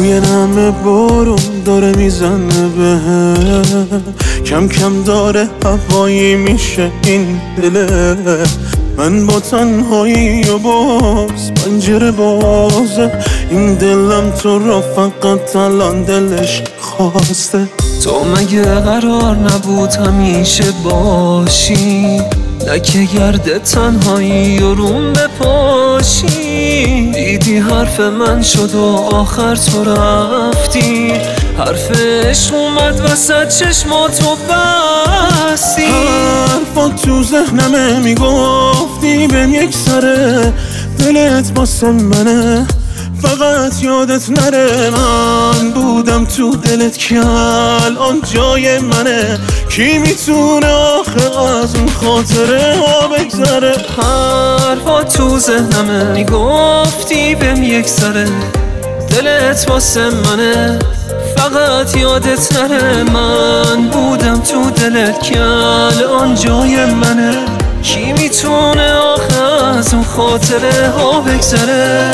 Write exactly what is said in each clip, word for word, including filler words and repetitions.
بوی نم بارون داره میزنه بهم، کم کم داره هوایی میشه این دله. من با تنهایی و باز پنجره بازه، این دلم تو را فقط الان دلش خواسته. تو مگه قرار نبود همیشه باشی؟ لکه گرد تنهایی و روم بپاشی. دیدی حرف من شد و آخر تو رفتی، حرف عشق اومد وسط چشماتو بستی. حرفا تو ذهنمه میگفتی بهم یک سره، دلت واسه منه فقط یادت نره. من بودم تو دلت که الان جای منه، کی میتونه آخه از اون خاطره ها بگذره؟ حرفا تو ذهنمه میگفتی بهم یک سره، دلت واسه منه فقط یادت نره. من بودم تو دلت که الان جای منه، کی میتونه آخه از اون خاطره ها بگذره؟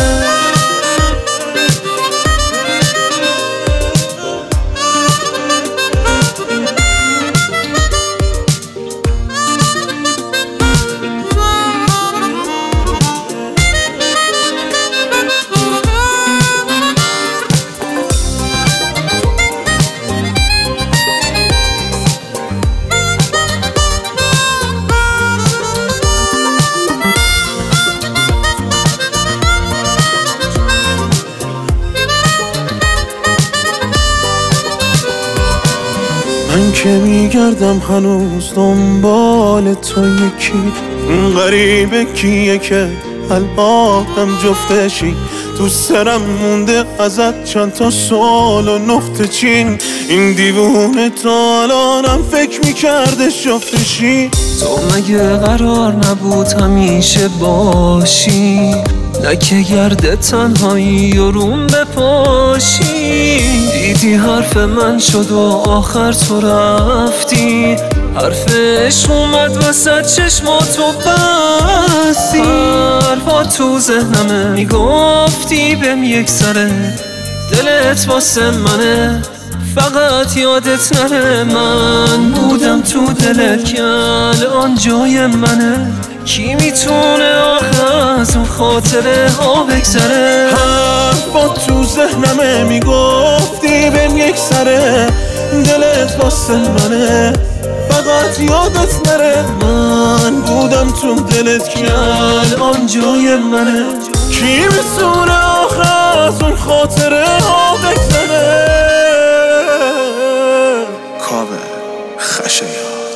من که میگردم هنوز دنبال تو، یکی اون غریبه کیه که الانم جفتشی؟ تو سرم مونده ازت چند تا سوال و نقطه چین، این دیوونه تا الانم فکر میکرده جفتشی. تو مگه قرار نبود همیشه باشی؟ لکه گرد تنهایی و روم بپاشی. دیدی حرف من شد و آخر تو رفتی، حرف عشق اومد وسط چشماتو بستی. حرفا تو ذهنمه میگفتی بهم یک سره، دلت واسه منه فقط یادت نره. من بودم تو دلت که الان جای منه، کی میتونه آخه از اون خاطره ها بگذره؟ حرفا تو ذهنمه میگفتی بهم یک سره، دلت واسه منه فقط یادت نره. من بودم تو دلت که الان جای منه، کی میتونه آخه از اون خاطره ها بگذره؟ کاوه خشایار.